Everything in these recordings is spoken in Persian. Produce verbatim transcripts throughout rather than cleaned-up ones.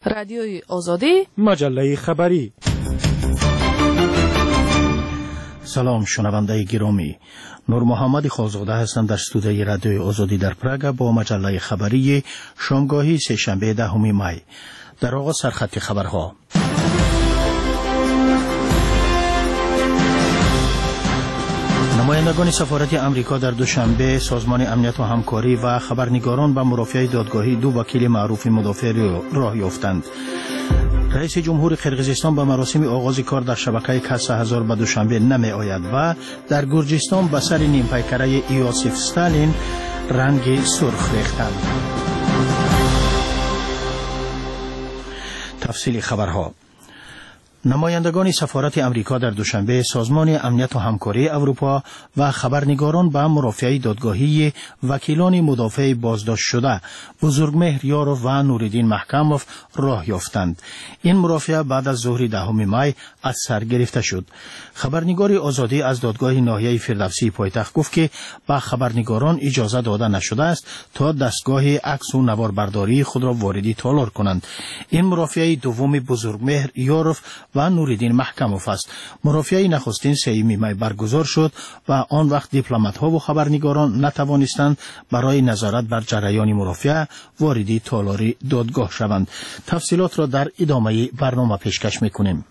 رادیوی آزادی، مجله خبری. سلام شنونده گرامی، نور محمد خالزاده هستم در استودیوی رادیوی آزادی در پراگ با مجله خبری شامگاهی سه‌شنبه دهم می. در آغاز سرخط خبرها. نمایندگان سفارت امریکا در دوشنبه سازمان امنیت و همکاری و خبرنگاران به مرافعه دادگاهی دو وکیل معروف مدافع راه یافتند. رئیس جمهور قرقیزستان به مراسم آغاز کار در شبکه کسا هزار به دوشنبه نمی آید و در گرجستان به سر نیم پیکره ایوسیف استالین رنگ سرخ ریختند. تفصیل خبرها. نمایندگان سفارت امریکا در دوشنبه سازمان امنیت و همکاری اروپا و خبرنگاران به مرافعه دادگاهی وکیلان مدافع بازداشت شده بزرگمهر یاروف و نوریدین محکموف راه یافتند. این مرافعه بعد از ظهر دهم می از سر گرفته شد. خبرنگار آزادی از دادگاه ناحیه فردوسی پایتخت گفت که به خبرنگاران اجازه داده نشده است تا دستگاه عکس و نواربرداری خود را واردی تالار کنند. این مرافعه دوم بزرگمهر یاروف و نوریدین محکموف است. مرافعه نخستین سوم می برگزار شد و آن وقت دیپلمات‌ها و خبرنگاران نتوانستند برای نظارت بر جریان مرافعه واردی تالاری دادگاه شوند. تفصیلات را در ادامه برنامه پیشکش می‌کنیم.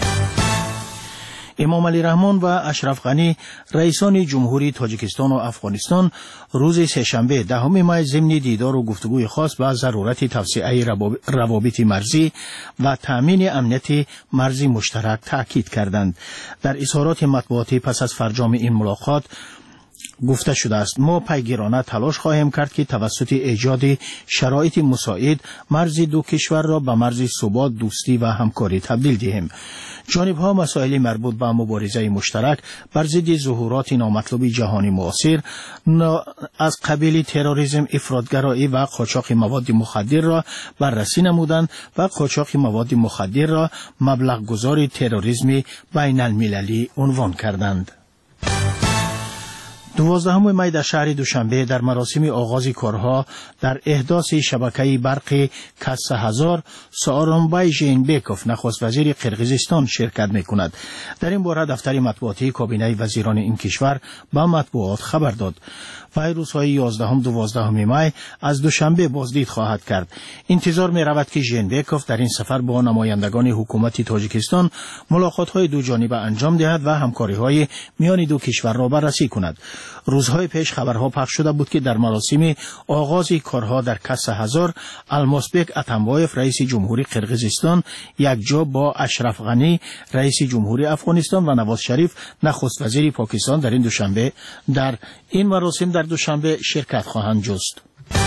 امام علی رحمان و اشرف غنی رئیسان جمهوری تاجیکستان و افغانستان روز سه‌شنبه دهم می ضمن دیدار و گفتگوی خاص به ضرورت توسعه روابط مرزی و تأمین امنیت مرزی مشترک تاکید کردند. در اظهارات مطبوعاتی پس از فرجام این ملاقات گفته شده است ما پیگیرانه تلاش خواهیم کرد که توسط ایجاد شرایط مساعد مرز دو کشور را به مرز ثبات، دوستی و همکاری تبدیل دهیم. جانب‌ها مسائل مربوط به مبارزه مشترک بر ضد ظهورات نامطلوب جهانی معاصر از قبیل تروریسم، افراطگرایی و قاچاق مواد مخدر را بررسی نمودند و قاچاق مواد مخدر را مبلغ گذار تروریسم بین المللی عنوان کردند. دوازدهم می در شهر دوشنبه در مراسم آغاز کارها در احداث شبکه برق کسا هزار سارانبای ژینبکوف نخست وزیر قرقیزستان شرکت می‌کند. در این باره دفتر مطبوعاتی کابینه وزیران این کشور به مطبوعات خبر داد. وی روزهای یازدهم دوازدهم می از دوشنبه بازدید خواهد کرد. انتظار می رود که ژینبکوف در این سفر با نمایندگان حکومت تاجیکستان ملاقات‌های دو جانبه انجام دهد و همکاری‌های میان دو کشور را بررسی کند. روزهای پیش خبرها پخش شده بود که در مراسم آغاز کارها در کسا هزار الماسبک اتمبایف رئیس جمهوری قرقیزستان یک جا با اشرف غنی رئیس جمهوری افغانستان و نواز شریف نخست وزیر پاکستان در این دوشنبه در این مراسم در دوشنبه شرکت خواهند جست.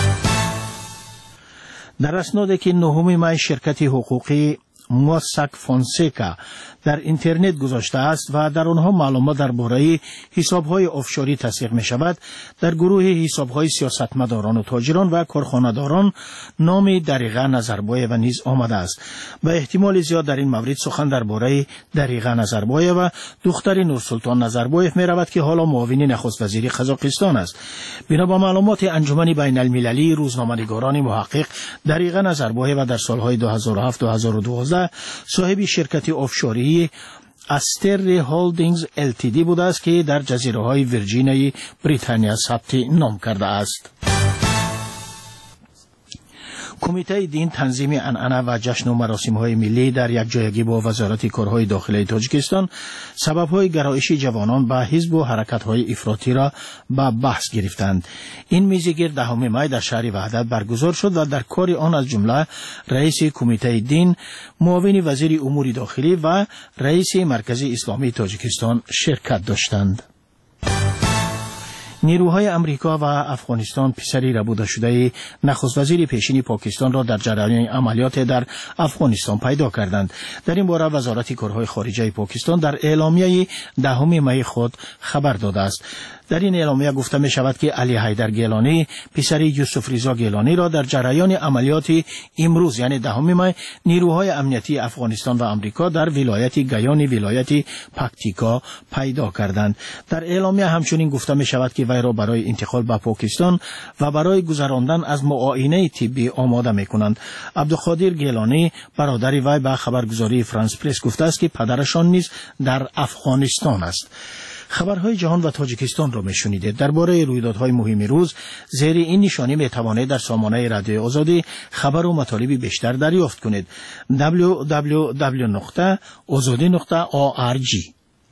در اسنادی که نهم می شرکت حقوقی موساک فونسیکا در اینترنت گذاشته است و در آنها معلومات درباره حساب‌های آفشوری تصدیق می‌شود، در گروه حساب‌های سیاستمداران و تاجران و کارخانه‌داران نام دریغه نظربایه و نیز آمده است. به احتمال زیاد در این مورد سخن درباره دریغه نظربایه و دختر نورسلطان نظربایف می‌رود که حالا معاون نخست وزیر قزاقستان است. بنا به معلومات انجمن بین‌المللی روزنامه‌نگاران محقق، دریغه نظربایه و در سال‌های دو هزار و هفت تا دو هزار و دوازده صاحب شرکت آفشوری استر هولدینگز ال تی دی بوده است که در جزیره های ویرجینیای بریتانیا ثبت نام کرده است. کمیته دین تنظیم عنعنه و جشن و مراسم‌های ملی در یک جایگی با وزارت کارهای داخلی تاجیکستان سبب‌های گرایش جوانان به حزب و حرکت‌های افراطی را به بحث گرفتند. این میزگیر دهم می در شهر وحدت برگزار شد و در کار آن از جمله رئیس کمیته دین، معاون وزیر امور داخلی و رئیس مرکز اسلامی تاجیکستان شرکت داشتند. نیروهای امریکا و افغانستان پسری ربوده شده نخست وزیر پیشین پاکستان را در جریان عملیات در افغانستان پیدا کردند. در این باره وزارت کارهای خارجه پاکستان در اعلامیه دهم می خود خبر داده است. در این اعلامیه گفته می شود که علی حیدر گیلانی پسر یوسف رضا گیلانی را در جریان عملیات امروز یعنی دهم می نیروهای امنیتی افغانستان و آمریکا در ولایت گیان ولایت پکتیکا پیدا کردند. در اعلامیه همچنین گفته می شود که وی را برای انتقال به پاکستان و برای گذراندن از معاینه طبی آماده می کنند. عبدالقادر گیلانی برادر وی به خبرگزاری فرانس پرس گفته است که پدرشان نیز در افغانستان است. خبرهای جهان و تاجیکستان را میشنیدید. درباره رویدادهای مهم روز زیر این نشانی میتوانید در سامانه رادیو آزادی خبر و مطالب بیشتر دریافت کنید. دبلیو دبلیو دبلیو نقطه آزادی نقطه او آر جی.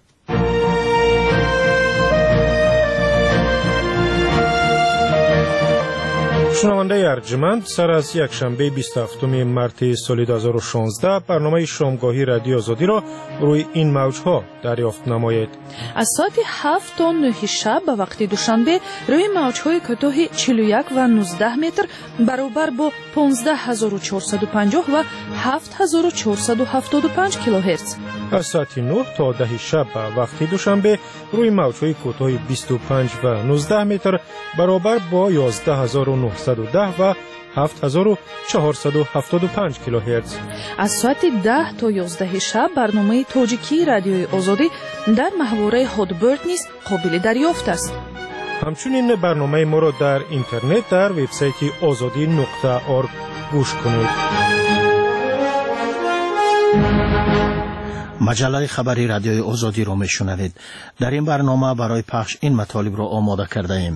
شنونده ارجمند، سر از یک شنبه بیست و هفتم مارس سال دو هزار و شانزده برنامه شامگاهی رادیو آزادی را روی این موجها دریافت نمایید. از ساعت هفت تا نه شب به وقت دوشنبه روی موجهای کوتاه چهل و یک و نوزده متر برابر با پانزده هزار و چهارصد و پنجاه و هفت هزار و چهارصد و هفتاد و پنج کیلوهرتز. از ساعت نه تا ده شب به وقت دوشنبه روی موجهای کوتاه بیست و پنج و نوزده متر برابر با یازده هزار و نهصد و ده و هفت هزار و چهارصد و هفتاد و پنج کیلوهرتز. از ساعت ده تا یازده شب برنامه تاجیکی رادیوی آزادی در محوره هادبرد نیز قابل دریافت است. همچنین برنامه ما را در اینترنت در وبسایت آزادی نقطه اورگ گوش کنید. مجله خبری رادیوی آزادی را میشنوید. در این برنامه برای پخش این مطالب را آماده کرده ایم.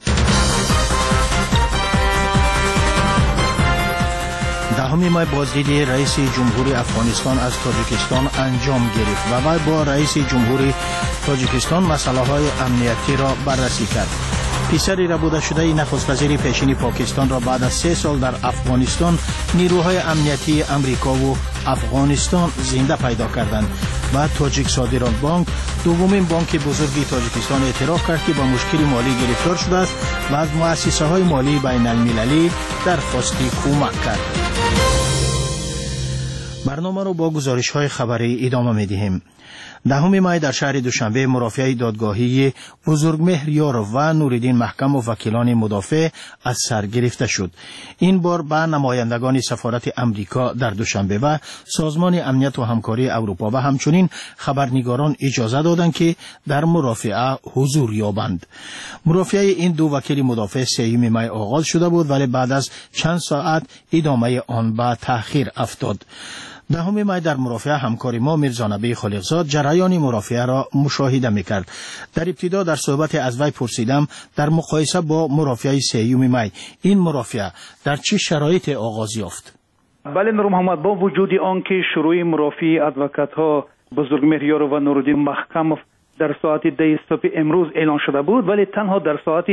دهم مای بازدید رئیس جمهوری افغانستان از تاجیکستان انجام گرفت و وی با رئیس جمهوری تاجیکستان مسئله های امنیتی را بررسی کرد. پسری ربوده شده نخست وزیر پیشین پاکستان را بعد از سه سال در افغانستان نیروهای امنیتی امریکا و افغانستان زنده پیدا کردند و تاجیک صادرات بانک دومین بانک بزرگی تاجیکستان اعتراف کرد که با مشکل مالی گرفتار شده است و از مؤسسه های مالی بین المللی درخواست کمک کرد. برنامه رو با گزارش های خبری ادامه می دهیم. دهم مای در شهر دوشنبه مرافعه دادگاهی بزرگمهر یارو و نوردین محکم و وکیلان مدافع از سر گرفته شد. این بار به نمایندگان سفارت امریکا در دوشنبه و سازمان امنیت و همکاری اروپا و همچنین خبرنگاران اجازه دادند که در مرافعه حضور یابند. مرافعه این دو وکیل مدافع سوم مای آغاز شده بود ولی بعد از چند ساعت ادامه آن به تأخیر افتاد. دهم مای در مرافعه همکار ما میرزا نبی خالقزاد جریان مرافعه را مشاهده میکرد. در ابتدا در صحبت از وی پرسیدم در مقایسه با مرافعه سوم مای این مرافعه در چه شرایط آغاز یافت؟ بله نور محمد، با وجود آنکه شروع مرافعه ادوکات ها بزرگمهر یارو و نوردین محکم در ساعت ده صبح امروز اعلان شده بود ولی تنها در ساعت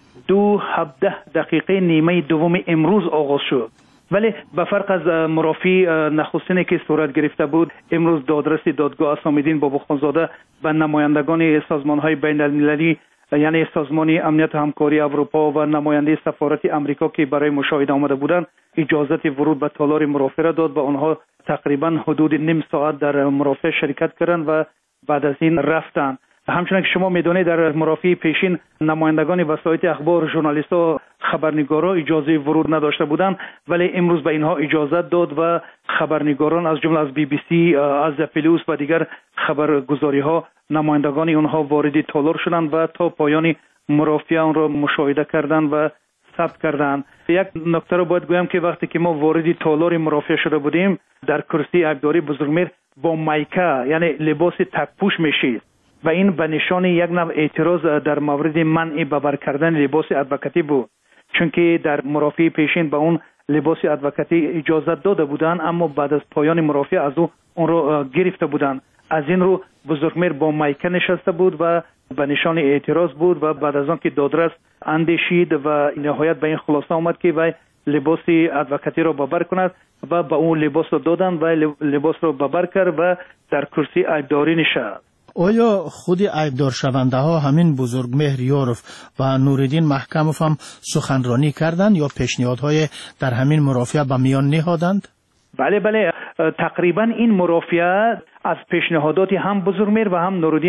دو هفده دقیقه نیمه دوم امروز آغاز شد. ولی به فرق از مرافعه نخستینی که صورت گرفته بود اسامدین دادرس دادگاه اسامدین باباخانزاده به نمایندگان سازمان‌های بین المللی یعنی سازمان امنیت و همکاری اروپا و نماینده سفارت امریکا که برای مشاهده آمده بودند اجازه ورود به تالار مرافعه داد و آنها تقریبا حدود نیم ساعت در مرافعه شرکت کردند و بعد از این رفتند. همچنین که شما میدونید در مرافعه پیشین نمایندگان وسایل اخبار، ژورنالیست‌ها، خبرنگاران اجازه ورود نداشته بودند ولی امروز به اینها اجازه داد و خبرنگاران از جمله از بی بی سی، از فلوس و دیگر خبرگزاری‌ها نمایندگان اونها وارد تالار شدند و تا پایان مرافعه آن را مشاهده کردند و ثبت کردند. یک نکته را باید گویم که وقتی که ما وارد تالار مرافعه شده بودیم در کرسی عیبداری بزرگمهر با مایکه یعنی لباس تک‌پوش میشید و این به نشان یک نوع اعتراض در مورد منع ببر کردن لباس ادوکاتی بود، چون که در مرافعه پیشین به اون لباس ادوکاتی اجازه داده بودند اما بعد از پایان مرافعه از او اون رو گرفته بودند. از این رو بزرگمهر با مایکه نشسته بود و به نشان اعتراض بود و بعد از آن که دادرس اندیشید و نهایت به این خلاصه آمد که وی لباس ادوکاتی را ببر کند و به اون لباس را دادند و لباس را ببر کرد و در کرسی عیبداری نشست. آیا خود عیبدار شونده ها همین بزرگمهر یاروف و نوردین محکموف هم سخنرانی کردند یا پیشنهادهای در همین مرافعه به میان نهادند؟ بله بله، تقریبا این مرافعه از پیشنهادات هم بزرگمهر و هم نوردین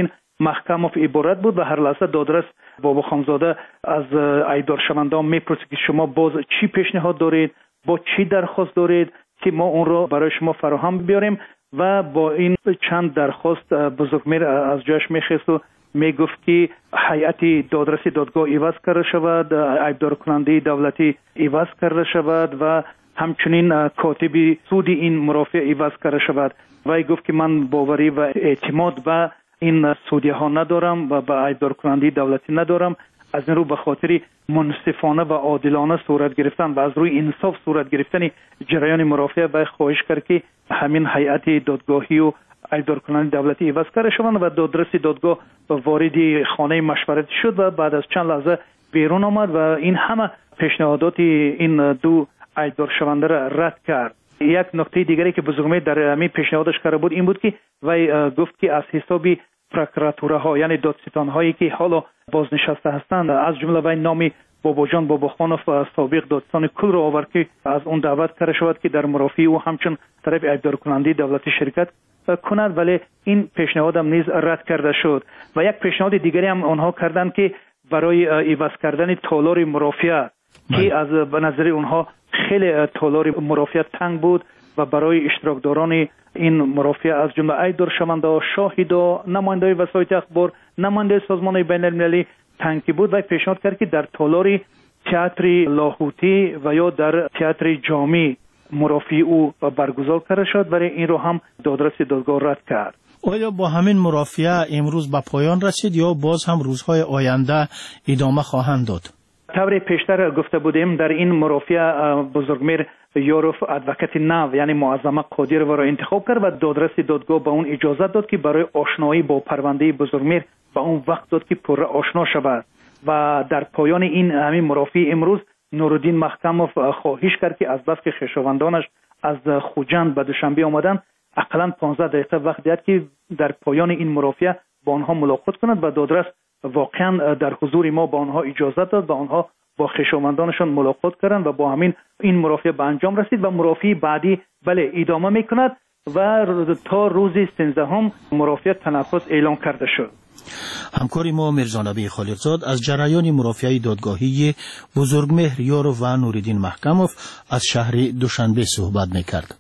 محکموف عبارت بود و هر لحظه دادرس بابا خانزاده از ایدار شوندان میپرسید که شما باز چی پیشنهاد دارید، با چی درخواست دارید که ما اون رو برای شما فراهم بیاریم. و با این چند درخواست بزرگمیر از جاش میخست و میگفت که هیئت دادرسی دادگاه عوض کرده شود، ایبدار کننده دولتی عوض کرده شود و همچنین کاتب سود این مرافع عوض کرده شود. و ای گفت که من باوری و اعتماد به این سودیه ها ندارم و به ایبدار کننده دولتی ندارم. از این رو به خاطر منصفانه و عادلانه صورت گرفتن و از روی انصاف صورت گرفتن جریان مرافع و خواهش کرد که همین هیئت دادگاهی و ایبدار کننده دولتی عوض کرده شوند و دادرسی دادگاه وارد خانه مشورت شد و بعد از چند لحظه بیرون آمد و این همه پیشنهادات این دو ایبدار شونده را رد کرد. یک نکته دیگری که بزرگمیر در همین پیشنهادش کرده بود این بود که وی گفت که از حساب پروکراتوره ها یعنی دادستان هایی که حالا بازنشسته هستند، از جمله وی نام بابا جان باباخانوف سابق دادستان کل را آورد که از اون دعوت کرده شود که در مرافعه او همچون طرف ایبدار کننده دولتی شرکت کند، ولی این پیشنهاد هم نیز رد کرده شد. و یک پیشنهاد دیگری هم آنها کردند که برای عوض کردن تالار مرافعه که از به نظر اونها خیلی تالار مرافعه تنگ بود و برای اشتراکداران این مرافعه از جمله ایبدار شونده، شاهدا، نماینده وسایط اخبار، نماینده سازمان بین المللی تنگی بود و پیشنهاد کرد که در تالار تئاتر لاهوتی و یا در تئاتر جامی مرافعه او برگزار کرده شد، ولی این رو هم دادرس دادگاه رد کرد. آیا با همین مرافعه امروز به پایان رسید یا باز هم روزهای آینده ادامه خواهند داد؟ طور پیشتر گفته بودیم در این مرافعه بزرگمیر یوروف ادوکت نو یعنی معظمه قادر را انتخاب کرد و دادرس دادگاه به اون اجازه داد که برای آشنایی با پرونده بزرگمیر به اون وقت داد که پر آشنا شود. و در پایان این همین مرافعه امروز نورالدین محکموف خواهش کرد که از بس که خویشاوندانش از خوجند به دوشنبه آمدن اقلا پانزده دقیقه وقت داد که در پایان این مرافعه با آنها ملاقات کند و دادرس واقعا در حضور ما با آنها اجازه داد و آنها با خویشاوندانشان ملاقات کردند و با همین این مرافعه به انجام رسید و مرافعه بعدی بله ادامه میکند و تا روز سیزدهم مرافعه تنفس اعلام کرده شد. همکاری ما میرزانبی خالقزاد از جریان مرافعه دادگاهی بزرگمهر یوروف و نورالدین محکموف از شهر دوشنبه صحبت میکرد.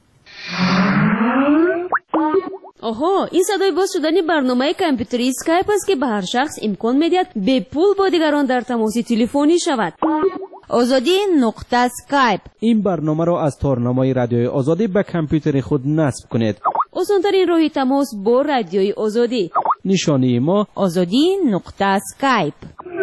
آها، این صدای باز شدن برنامه کامپیوتری اسکایپ است که به هر شخص امکان میدهد به پول با دیگران در تماس تلفنی شود. آزادی نقطه اسکایپ. این برنامه را از تارنمای رادیوی آزادی به کامپیوتر خود نصب کنید. آسان‌ترین راه تماس با رادیوی آزادی. نشانی ما آزادی نقطه اسکایپ.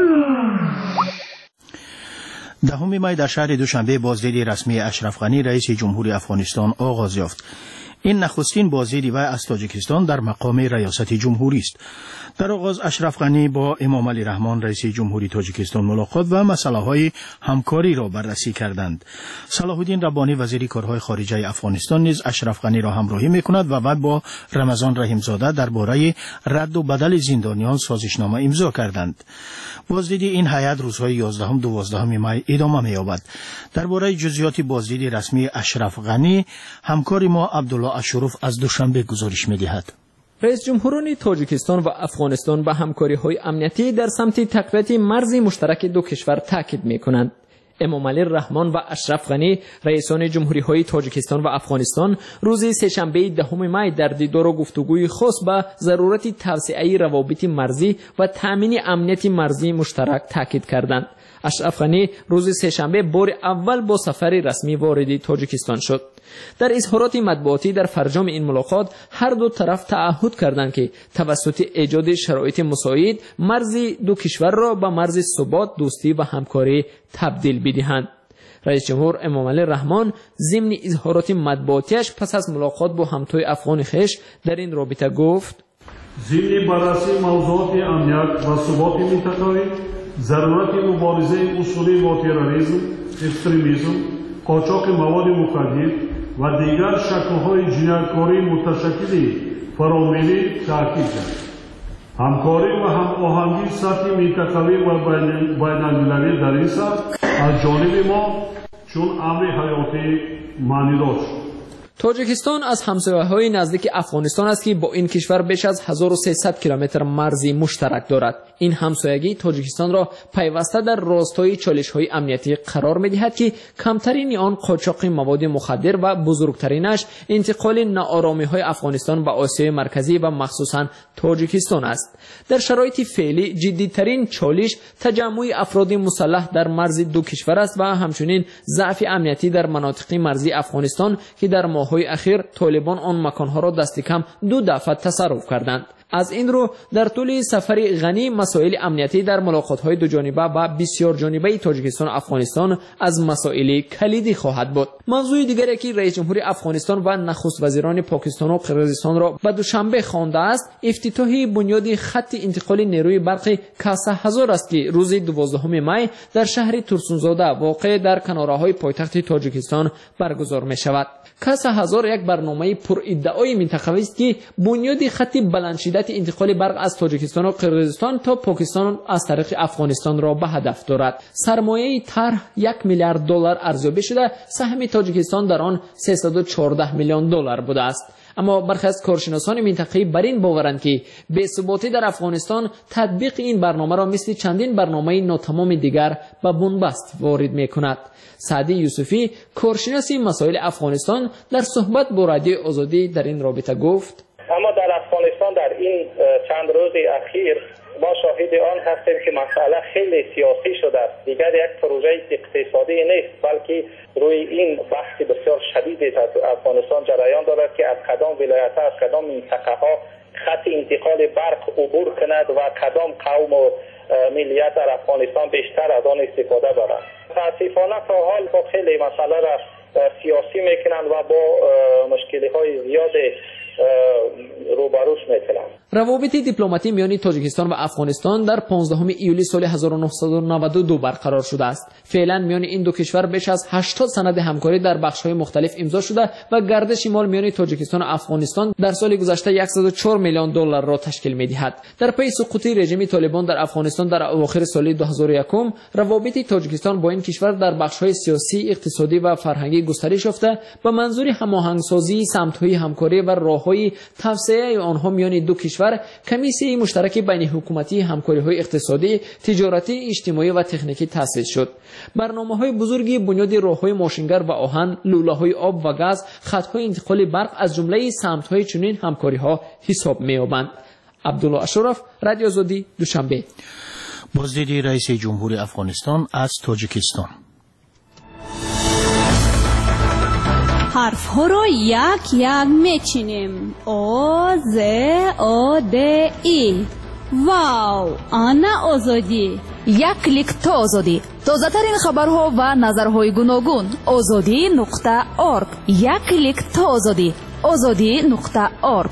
دهم می در شهر دوشنبه بازدید رسمی اشرف غنی رئیس جمهوری افغانستان آغاز یافت. این نخستین بازدید وی از تاجیکستان در مقام ریاست جمهوری است. در آغاز اشرف غنی با امام علی رحمان رئیس جمهوری تاجیکستان ملاقات و مسائل همکاری را بررسی کردند. صلاح الدین ربانی وزیر کارهای خارجه افغانستان نیز اشرف غنی را همراهی می‌کند و وی با رمضان رحیمزاده درباره رد و بدل زندانیان سازشنامه امضا کردند. بازدید این هیئت روزهای یازدهم و دوازدهم می ادامه می‌یابد. درباره جزئیات بازدید رسمی اشرف غنی همکار ما عبدالله اشرف از دوشنبه گزارش می‌دهد. رئیس جمهوران تاجیکستان و افغانستان به همکاری‌های امنیتی در سمت تقویت مرز مشترک دو کشور تاکید می‌کنند. امام علی رحمان و اشرف غنی رئیسان جمهوری‌های تاجیکستان و افغانستان روز سه‌شنبه دهم می در دیدار و گفتگوی خاص به ضرورت توسعه روابط مرزی و تامین امنیت مرزی مشترک تاکید کردند. اشرف غنی روز سه‌شنبه بار اول با سفر رسمی وارد تاجیکستان شد. در اظهارات مطبوعاتی در فرجام این ملاقات هر دو طرف تعهد کردند که توسط ایجاد شرایط مساعد مرز دو کشور را به مرز ثبات، دوستی و همکاری تبدیل بدهند. رئیس جمهور امام علی رحمان ضمن اظهارات مطبوعاتیش پس از ملاقات با همتای افغان خویش در این رابطه گفت: ضمن بررسی موضوعات امنیت و ثبات منطقوی، ضرورت مبارزه اصولی با تروریسم، اکستریمیسم، قاچاق مواد مخدر و دیگر شکل‌های جنایتکاری متشکل فرامینی تاکید کرد. همکاری و هماهنگی سطح منطقوی و بین‌المللی در این سطح از جانب ما چون امر حیاتی معنی داشت. تاجیکستان از همسایه‌های نزدیک افغانستان است که با این کشور بیش از هزار و سیصد کیلومتر مرزی مشترک دارد. این همسایگی تاجیکستان را پیوسته در راستای چالش‌های امنیتی قرار می‌دهد که کمترین آن قاچاق مواد مخدر و بزرگترینش انتقال ناآرامی‌های افغانستان به آسیای مرکزی و مخصوصاً تاجیکستان است. در شرایط فعلی جدی‌ترین چالش تجمع افراد مسلح در مرز دو کشور است و همچنین ضعف امنیتی در مناطق مرزی افغانستان که در ماه‌های اخیر طالبان آن مکان‌ها را دست کم دو دفعه تصرف کردند. از این رو در طول سفر غنی مسائل امنیتی در ملاقات‌های دو جانبه و بسیار جانبه تاجیکستان و افغانستان از مسائل کلیدی خواهد بود. موضوع دیگری که رئیس جمهور افغانستان و نخست وزیران پاکستان و قرقیزستان را به دوشنبه خوانده است، افتتاح بنیاد خط انتقال نیروی برق کاسه هزار است که روز دوازدهم می در شهر ترسونزاده واقع در کناره‌های پایتخت تاجیکستان برگزار می‌شود. کاسه هزار یک برنامه پر ادعای منطقه‌ای است که بنیاد خط بلندشدت انتقال برق از تاجیکستان و قرقیزستان تا پاکستان از طریق افغانستان را به هدف دارد. سرمایه طرح یک میلیارد دلار ارزیابی شده، سهم تاجیکستان در آن سیصد و چهارده میلیون دلار بوده است. اما برخی از کارشناسان منطقه‌ای بر این باورند که بی‌ثباتی در افغانستان تطبیق این برنامه را مثل چندین برنامه ناتمام دیگر به بنبست وارد می‌کند. سعدی یوسفی، کارشناس مسائل افغانستان، در صحبت با رادیو آزادی در این رابطه گفت: اما در افغانستان در این چند روز اخیر ما شاهد آن هستیم که مسئله خیلی سیاسی شده است. دیگر یک پروژه اقتصادی نیست، بلکه روی این بحث بسیار شدید در افغانستان جریان دارد که از کدام ولایت ها، از کدام منطقه ها خط انتقال برق عبور کند و کدام قوم و ملیت در افغانستان بیشتر از آن استفاده دارد. متاسفانه تا حال با خیلی مسئله را سیاسی میکنند و با مشکلی های زیاد روبروش میکنند. روابط دیپلماتی میان تاجیکستان و افغانستان در پانزدهم ایولی سال هزار و نهصد و نود و دو برقرار شده است. فعلا میان این دو کشور بیش از هشتاد سند همکاری در بخش‌های مختلف امضا شده و گردش مال میان تاجیکستان و افغانستان در سال گذشته صد و چهار میلیون دلار را تشکیل می‌دهد. در پی سقوط رژیم طالبان در افغانستان در اواخر سال دو هزار و یک، روابط تاجیکستان با این کشور در بخش‌های سیاسی، اقتصادی و فرهنگی گسترش یافته به منظور هماهنگسازی سمت‌های همکاری و راه‌های توسعه آنها میان دو کشور کمیسیون مشترک بین حکومتی همکاری‌های اقتصادی، تجارتی، اجتماعی و تکنیکی تأسیس شد. برنامه‌های بزرگی بنیاد راه‌های ماشینگر و آهن، لوله‌های آب و گاز، خط‌های انتقال برق از جمله سمت‌های چنین همکاری‌ها حساب می‌یابند. عبدالله اشرف، رادیو آزادی، دوشنبه. بازدید رئیس جمهور افغانستان از تاجیکستان. حرف ها را یک یک میچینیم. او ز او د ای. واو، آنا آزادی. یک کلیک تا آزادی. تازه ترین خبرها و نظرهای گوناگون. آزادی نقطه ارگ. یک کلیک تا آزادی. آزادی نقطه ارگ.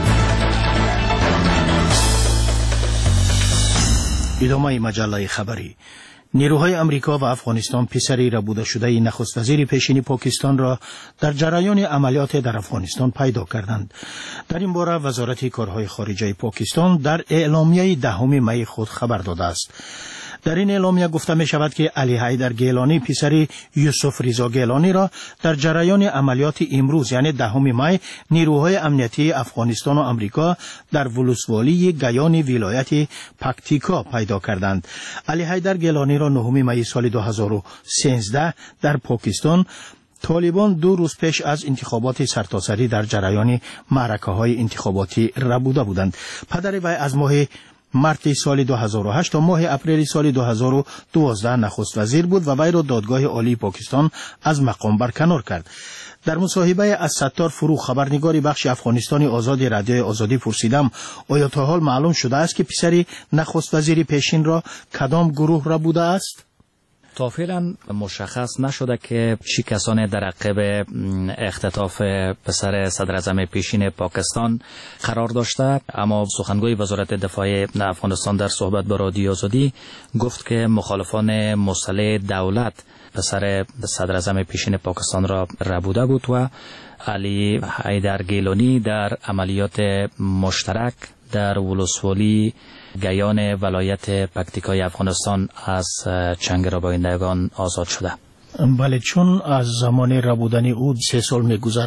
ادامه مجله خبری. نیروهای امریکا و افغانستان پسری ربوده شده نخست وزیر پیشین پاکستان را در جریان عملیات در افغانستان پیدا کردند. در این باره وزارت کارهای خارجه پاکستان در اعلامیه دهم می خود خبر داده است. در این اعلامیه گفته می شود که علی حیدر گیلانی پسر یوسف رضا گیلانی را در جریان عملیات امروز یعنی دهم می نیروهای امنیتی افغانستان و امریکا در ولسوالی گیان ولایت پکتیکا پیدا کردند. علی حیدر گیلانی را نهم می سال دو هزار و سیزده در پاکستان طالبان دو روز پیش از انتخابات سرتاسری در جریان معرکه‌های انتخاباتی ربوده بودند. پدر وی از ماه مارت سال دو هزار و هشت تا ماه اپریل سال دو هزار و دوازده نخست وزیر بود و وی را دادگاه عالی پاکستان از مقام برکنار کرد. در مصاحبه از ستار فروغ خبرنگار بخش افغانستانی آزاد رادیو آزادی پرسیدم آیا تا حال معلوم شده است که پسر نخست وزیر پیشین را کدام گروه را بوده است؟ تا فعلا مشخص نشده که چی کسانی در عقب اختطاف پسر صدر اعظم پیشین پاکستان قرار داشته، اما سخنگوی وزارت دفاع افغانستان در صحبت با رادیو آزادی گفت که مخالفان مسلح دولت پسر صدر اعظم پیشین پاکستان را ربوده بود و علی حیدر گیلانی در عملیات مشترک در ولسوالی گیان ولایت پکتیکای افغانستان از چنگ ربایندگان آزاد شده. بله، چون از زمان ربودن او سه سال می گذرد،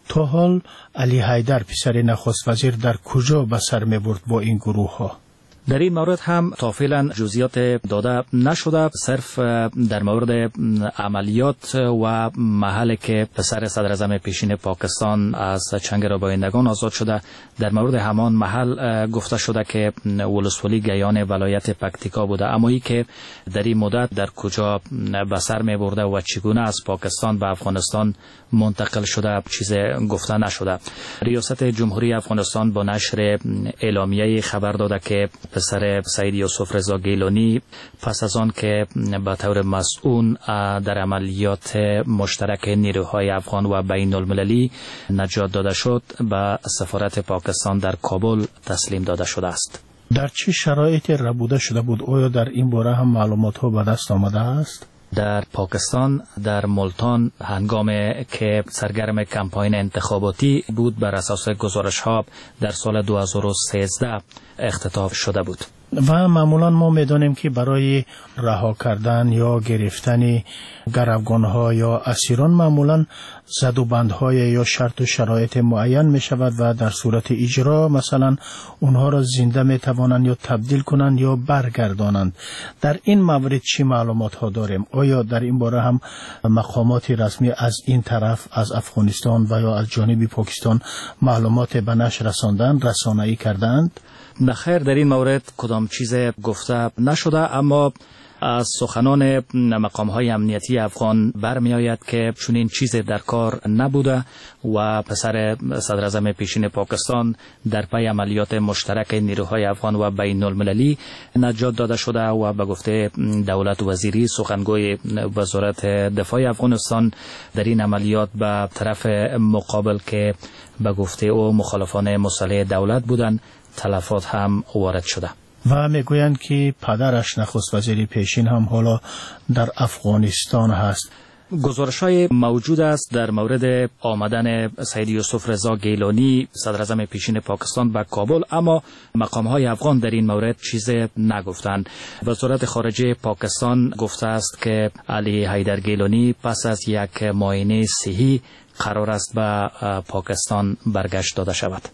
تا حال علی حیدر پسر نخست وزیر در کجا به سر میبرد با این گروه ها؟ در این مورد هم تا فعلا جزئیات داده نشده، صرف در مورد عملیات و محلی که پسر صدر اعظم پیشین پاکستان از چنگ ربایندگان آزاد شده در مورد همان محل گفته شده که ولسوالی گیان ولایت پکتیکا بوده، اما ای که در این مدت در کجا به سر می برده و چگونه از پاکستان به افغانستان منتقل شده چیز گفته نشده. ریاست جمهوری افغانستان با نشر اعلامیه خبر داده که پسر سید یوسف رضا گیلانی پس از آن که به طور مسئول در عملیات مشترک نیروهای افغان و بین المللی نجات داده شد به سفارت پاکستان در کابل تسلیم داده شده است. در چه شرایطی ربوده شده بود؟ آیا در این باره هم معلومات ها به دست آمده است؟ در پاکستان در ملتان هنگام که سرگرم کمپاین انتخاباتی بود بر اساس گزارش ها در سال دو هزار و سیزده اختطاف شده بود و معمولا ما میدانیم که برای رها کردن یا گرفتن گروگان ها یا اسیران معمولا زد و بندهای یا شرط و شرایط معین می شود و در صورت اجرا مثلا اونها را زنده می توانند یا تبدیل کنند یا برگردانند. در این مورد چی معلومات ها داریم؟ آیا در این باره هم مقامات رسمی از این طرف از افغانستان و یا از جانب پاکستان معلومات به نشر رساندند، رسانه‌ای کردند؟ نخیر، در این مورد کدام چیز گفته نشده، اما از سخنان مقام‌های امنیتی افغان برمی آید که چون این چیز در کار نبوده و پسر صدر اعظم پیشین پاکستان در پی عملیات مشترک نیروهای افغان و بین المللی نجات داده شده و به گفته دولت وزیری سخنگوی وزارت دفاع افغانستان در این عملیات به طرف مقابل که به گفته او مخالفان مسلح دولت بودند تلفات هم وارد شده و میگویند که پدرش نخست وزیر پیشین هم حالا در افغانستان هست. گزارش‌های موجود است در مورد آمدن سید یوسف رضا گیلانی صدر اعظم پیشین پاکستان به کابل، اما مقام‌های افغان در این مورد چیز نگفتند. وزارت خارجه پاکستان گفته است که علی حیدر گیلانی پس از یک معاینه صحی قرار است به پاکستان برگشت داده شود.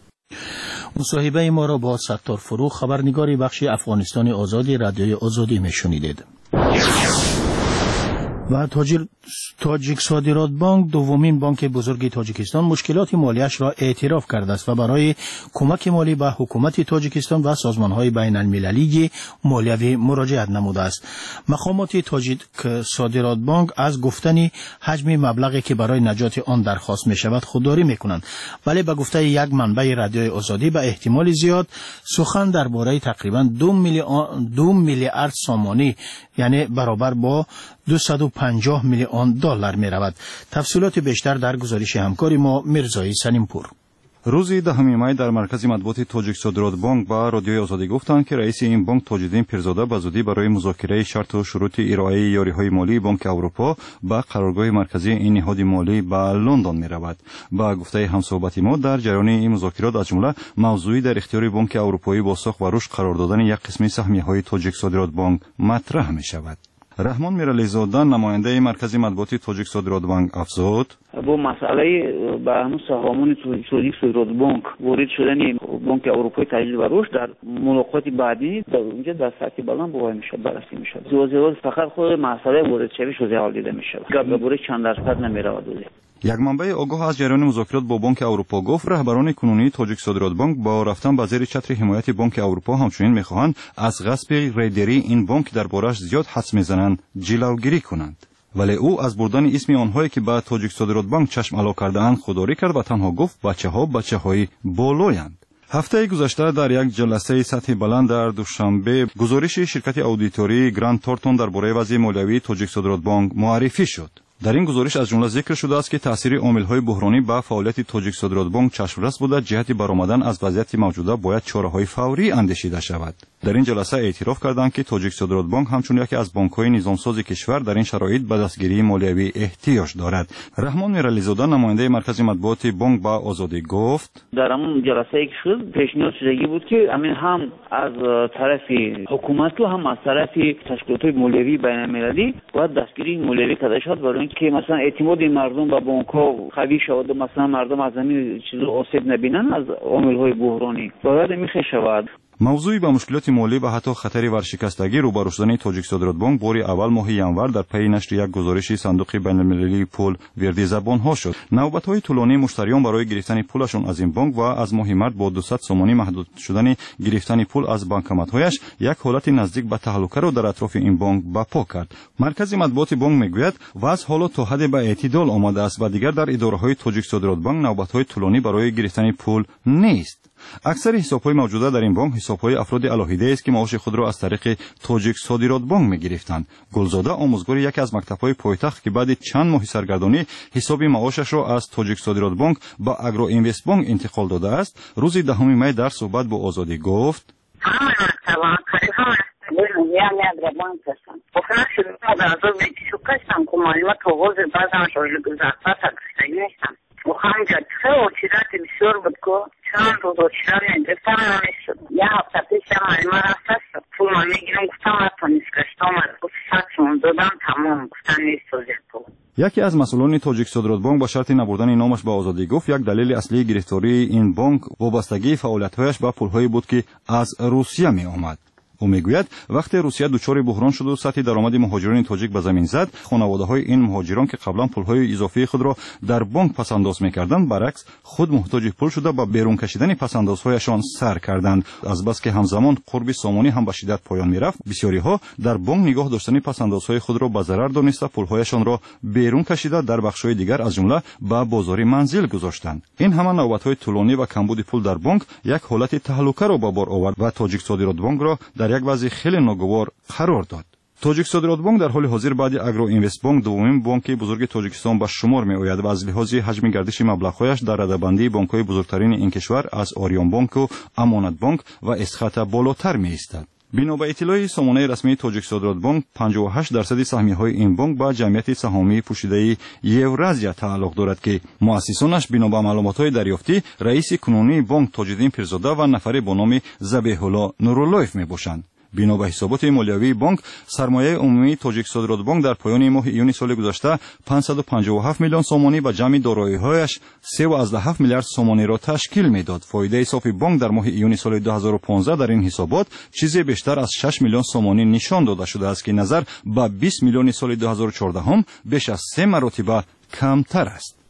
مصاحبه ما را با ستار فروغ خبرنگاری بخش افغانستان آزادی رادیوی آزادی میشنیدید. و تاجیک صادرات بانک دومین بانک بزرگ تاجیکستان مشکلات مالیش را اعتراف کرده است و برای کمک مالی به حکومت تاجیکستان و سازمان‌های بین المللی مالیوی مراجعت نموده است. مقامات تاجیک صادرات بانک از گفتن حجم مبلغی که برای نجات آن درخواست می شود خودداری می کنند، ولی به گفته یک منبع رادیوی آزادی به احتمال زیاد سخن درباره تقریبا دو میلیارد دو میلیارد سامانی یعنی برابر با دویست و پنجاه میلیون دلار می رود. تفصیلات بیشتر در گزارش همکاری ما مرزایی سلیمپور. روز دهم می در مرکز مطبوعات تاجیک صادرات بانک با رادیوی آزادی گفتند که رئیس این بانک تاج‌الدین پیرزاده به زودی برای مذاکره شرط و شروط ارائه یاری‌های مالی بانک اروپا با قرارگاه مرکزی این نهاد مالی به لندن می رود. با گفته همصحبت ما در جریان این مذاکرات از جمله موضوعی در اختیار بانک اروپایی با ساخت و رشد قرار دادن یک قسم سهمیه‌های تاجیک صادرات بانک مطرح می شود. رحمان میرعلی‌زاده نماینده مرکز مطبوعات تاجیک صادرات بانک افزود با مسئله به همون سهامان تاجیک صادرات بانک وارد شدن بانک اروپایی تحلیل و رشد در ملاقات بعدی در اونجا در سطح بلند باید میشه بررسی میشه. زیاد فقط خود مسئله وارد شوی شده حال دیده میشه. درباره چند درصد نمیرود. یک منبع آگاه از جریان مذاکرات با بانک اروپا گفت رهبران کنونی تاجیک صادرات بانک با رفتن به زیر چتر حمایت بانک اروپا همچنین میخواهند از غصب ریدری این بانک دربارش زیاد حدس میزنند جلوگیری کنند. ولی او از بردن اسم آنهایی که به تاجیک صادرات بانک چشم علا کرده‌اند خودداری کرد و تنها گفت بچه‌ها بچه‌های بالایند. هفته گذشته در یک جلسه سطح بلند در دوشنبه گزارش شرکت اودیتوری گراند تورتون درباره وضع مالیوی تاجیک صادرات بانک معرفی شد. در این گزارش از جمله ذکر شده است که تاثیر عامل‌های بحرانی به فعالیت تاجیک صادرات بانک چشم‌رس بوده. جهت برآمدن از وضعیت موجوده باید چاره‌های فوری اندیشیده شود. در این جلسه اعتراف کردند که تاجیک صادرات بانک همچون یکی از بانک‌های نظامساز کشور در این شرایط به دستگیری مالیوی احتیاج دارد. رحمان میرعلی‌زاده نماینده مرکز مطبوعات بانک با آزادی گفت در همون جلسه که شد پیشنهاد شدگی بود که همین هم از طرف حکومت و هم از طرف تشکیلات مالیوی بین المللی باید دستگیری مالیوی کرده شد برای اینکه مثلا اعتماد مردم به بانک‌ها قوی شود و مثلا مردم از همین چیزا آسیب نبینن از عامل‌های بحرانی باید میخه شود. موضوعی با مشکلات مالی و حتی خطر ورشکستگی روبرو شدن تاجیک صادرات بانک بار اول ماه ینور در پی نشر یک گزارش صندوق بین‌المللی پول وردی زبان‌ها شد. نوبت‌های طولانی مشتریان برای گرفتن پولشون از این بانک و از ماه مارس با دویست سومانی محدود شدن گرفتن پول از بانکمات‌هایش یک حالت نزدیک به تهلکه را در اطراف این بانک برپا کرد. مرکز مطبوعات بانک میگوید وضع حالا تا حد به اعتدال آمده است و دیگر در اداره‌های تاجیک صادرات بانک نوبت‌های طولانی برای گرفتن پول نیست. اکثر حساب‌های موجوده در این بانک حساب‌های افراد علاهیده است که معاش خود را از طریق تاجیک صادرات بانک می‌گرفتند. گلزاده آموزگار یکی از مکتب‌های پایتخت که بعد چند ماه سرگردانی حساب معاشش را از تاجیک صادرات بانک با اگرو اینوست بانک انتقال داده است، روز دهم می در صحبت با آزادی گفت: همه مکتب‌ها همه یعنی اگرو بانک هستند. بخاطر شروع از از بیشتر کسان که معلومات آغاز بعضا شغل گذشته سرگشتگی نیستند. بخواهم جد خیلی اوچیدات بسیار بود که چند روز اوچیدات نگفتم نمیشد. یه هفته پیش هم معلومات رفت شد. پول من میگیرم گفتم حتی نیست کشت آمد. گفت ساعتشون دادم تمام گفتن نیست توضیح پول. یکی از مسئولان تاجیک صادرات بانک با شرط نبردن نامش به آزادی گفت یک دلیل اصلی گرفتاری این بانک وابستگی فعالیت‌هایش به پول‌هایی بود که از روسیه می آمد. او میگوید وقتی روسیه دچار بحران شد و سطح درآمد مهاجران تاجیک به زمین زد، خانواده‌های این مهاجران که قبلا پول‌های اضافی خود را در بانک پس‌انداز می‌کردند برعکس خود محتاج پول شده با بیرون کشیدن پس‌اندازهایشان سر کردند. از بس که همزمان قرب سامانی هم به شدت پایان می‌رفت، بسیاری‌ها در بانک نگاه داشتن پس‌اندازهای خود را به ضرر دانسته پول‌هایشان را بیرون کشیده در بخش‌های دیگر از جمله به بازار منزل گذاشتند. این همه نوبت‌های طولانی و کمبود پول در بانک یک حالت تهلکه را به بار آورد و تاجیک صادرات بانک را در یک وضع خیلی ناگوار قرار داد. تاجیک صادرات بانک در حال حاضر بعد اگرو اینوست بانک دومین بانک بزرگ تاجیکستان به شمار می آید و از لحاظ حجم گردش مبلغ‌هایش در رده‌بندی بانک‌های بزرگترین این کشور از آریان بانک و امانت بانک و اسخط بالاتر می ایستد. بنا به اطلاع سامانه رسمی تاجیک صادرات بانک پنجاه و هشت درصد سهمیه‌های این بانک به جمعیت سهامی پوشیده یورازیا تعلق دارد که مؤسسانش بنا به معلومات‌های دریافتی رئیس کنونی بانک تاج‌الدین پیرزاده و نفری با نام ذبیح الله نوراللهیف میباشند. بنا به حسابات مالیوی بانک سرمایه عمومی تاجیک صادرات بانک در پایان ماه ایون سال گذشته پانصد و پنجاه و هفت میلیون سومانی و جمع دارایی‌هایش سه و هفت میلیارد سومانی را تشکیل میداد. فایده صافی بانک در ماه ایون سال دو هزار و پانزده در این حسابات چیزی بیشتر از شش میلیون سومانی نشان داده شده است که نظر به بیست میلیون سال دو هزار و چهارده هم بیش از سه مرتبه کمتر است.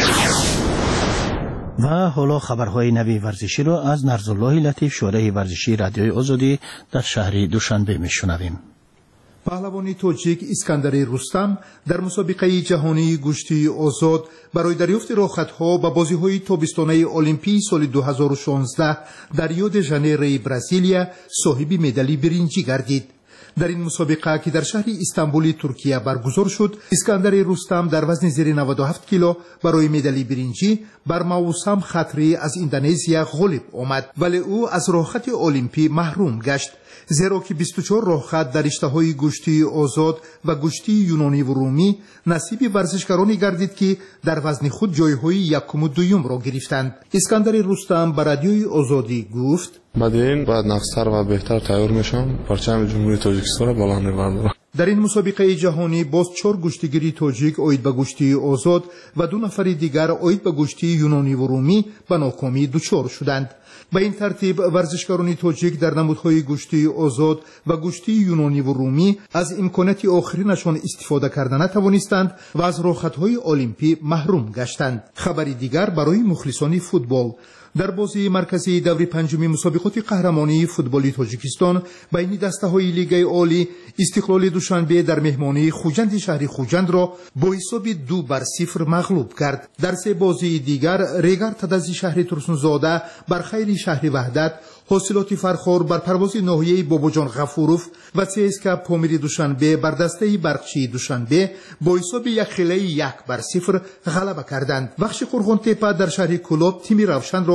و حالا خبرهای نوی ورزشی را از نرزالله لطیف شورای ورزشی رادیوی آزادی در شهر دوشنبه میشنویم. پهلوان تاجیک اسکندر رستم در مسابقه جهانی گشتی آزاد برای دریافت راحت‌ها به بازی‌های تابستانه المپی سال دو هزار و شانزده در ریو د ژانیرو برزیلیا صاحب مدال برنجی گردید. در این مسابقه که در شهر استانبول ترکیه برگزار شد، اسکندر رستم در وزن زیر نود و هفت کیلو برای مدال برنجی بر موسم خطری از اندونزیا غالب آمد، ولی او از راحت المپی محروم گشت، زیرا که بیست و چهار راحت در رشته‌های گشتی آزاد و گشتی یونانی و رومی نصیب ورزشکارانی گردید که در وزن خود جایهای یکم و دوم را گرفتند. اسکندر رستم به رادیوی آزادی گفت: بعد این بعد نقص‌تر و بهتر تیار میشم پرچم جمهوری تاجیکستان را بالا میبرم. در این مسابقه جهانی باز چهار گشتیگری تاجیک آید به گشتی آزاد و دو نفر دیگر آید به گشتی یونانی و رومی به ناکامی دچار شدند. به این ترتیب ورزشکاران تاجیک در نمودهای گشتی آزاد و گشتی یونانی و رومی از امکانات آخرینشان استفاده کردن نتوانستند و از راحت‌های المپی محروم گشتند. خبری دیگر برای مخلصان فوتبال: در بازی مرکزی دور پنجم مسابقات قهرمانی فوتبال تاجیکستان بین دسته‌های لیگ عالی استقلال دوشنبه در مهمانی خوجند شهر خوجند را با حساب دو بر صفر مغلوب کرد. در سه بازی دیگر ریگر تدزی شهر ترسونزاده بر خیر شهر وحدت، حاصلات فرخار بر پرواز ناحیه باباجان غفوروف و سیسکا پامیر دوشنبه بر دسته برقچی دوشنبه با حساب یک خیلی یک بر صفر غلبه کردند. بخش قرغون تپه در شهر کلوب تیم روشن را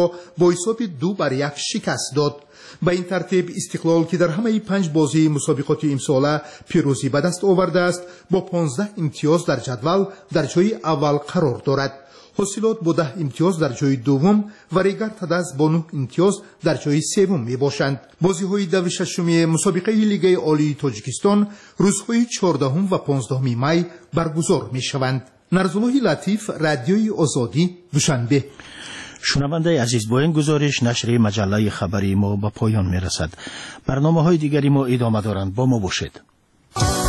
را با حساب دو بر یک شکست داد. به این ترتیب استقلال که در همه پنج بازی مسابقات امساله پیروزی به دست آورده است با پانزده امتیاز در جدول در جای اول قرار دارد. حاصلات با ده امتیاز در جای دوم و ریگر تدز با نه امتیاز در جای سوم می باشند. بازی های دو ششمی مسابقه لیگ عالی تاجیکستان روزهای چهاردهم و پانزدهم می برگزار می شوند. نرزالله لطیف، رادیوی آزادی، دوشنبه. شنونده عزیز، با این گزارش نشر مجله خبری ما به پایان می رسد. برنامه های دیگری ما ادامه دارند. با ما باشید.